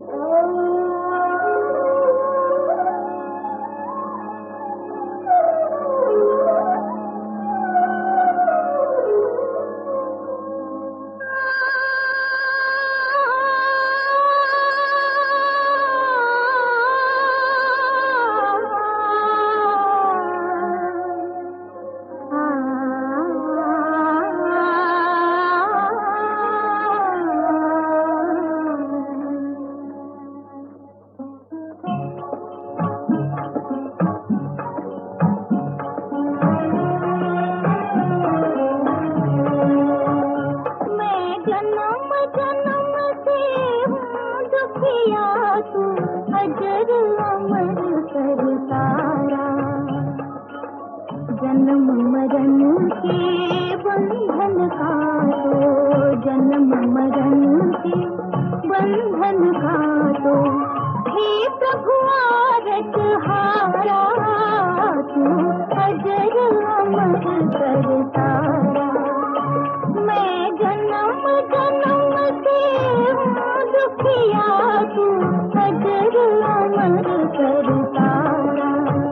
जन्म मरण के बंधन काटो, जन्म मरण के बंधन काटो, हे प्रभु आरत हारा, तू अजर अमर करतारा। मैं जन्म जन्म से हूँ दुखिया, तू अजर अमर करतारा।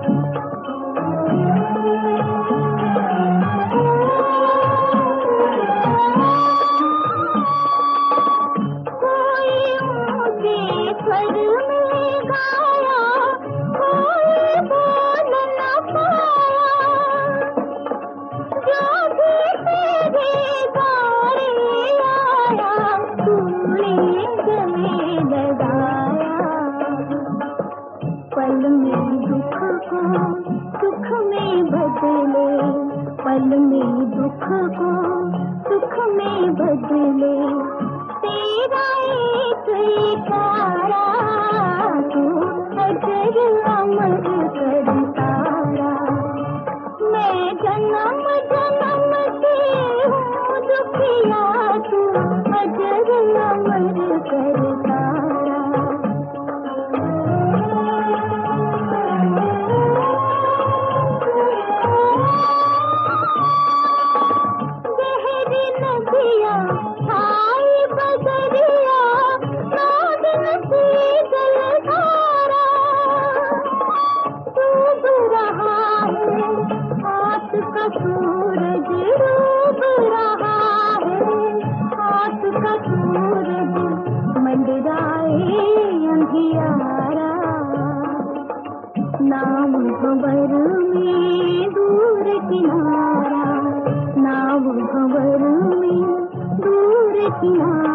पल में दुख को सुख में बदले, पल में दुख को सुख में बदले, तेरा एक इशारा, तू अजर अमर करतारा। मैं जन्म जन्म से हूँ दुखिया, तू अजर अमर करतारा। सूरज डूब रहा है, हाथ का सूरज मंडराए अंधियारा। नाव भंवर में दूर किनारा, नाव भंवर में दूर किनारा।